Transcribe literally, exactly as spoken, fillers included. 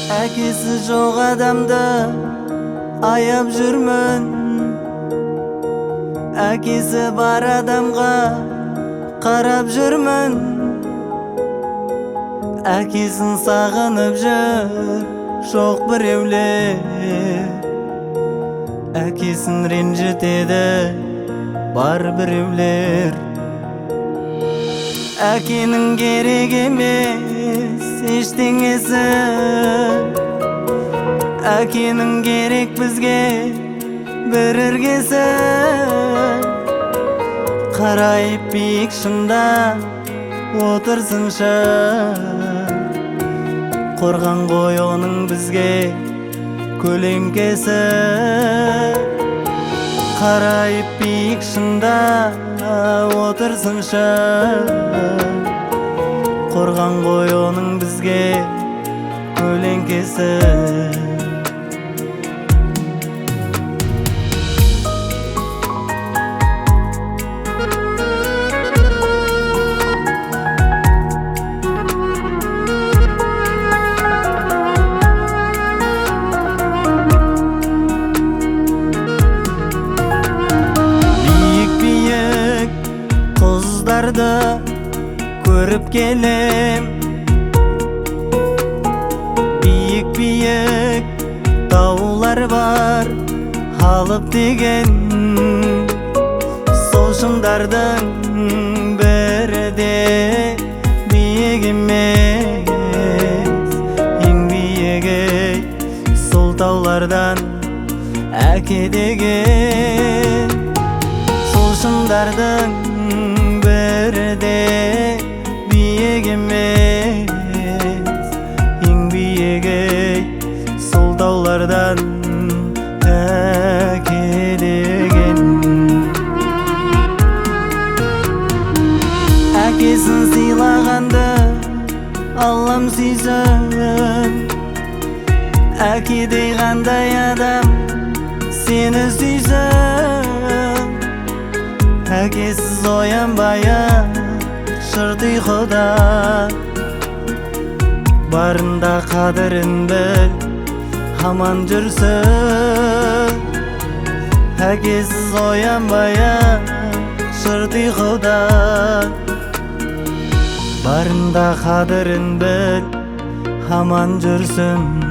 Әкесі жоқ адамды аяп жүрмін, әкесі бар адамға қарап жүрмін. Әкесін сағынып жүр жоқ біреулер, әкесін ренжітеді бар біреулер. Әкенің керек емес ештеңесі, әкенің керек бізге бір іргесі. Қарайып биік шыңда отырсыншы, қорған ғой оның бізге көлеңкесі. Қарайып биік шыңда отырсыншы, қорған ғой оның бізге көлеңкесі. Көріп келем, биік-биік таулар бар, алып деген. Сол шыңдардың бірі де биік емес, ең биігі сол таулардан әке деген. Сол шыңдардың бірі де биік емес, ең биігі сол таулардан әке деген. Әкесін сыйлағанды Аллам сүйсін, әкедей қандай адам сені сүйсін. Әкесіз оянбай-ақ шырт ұйқыда, барында қадірін біл, аман жүрсін. Әкесіз оянбай-ақ шырт ұйқыда, барында қадірін біл, аман жүрсін.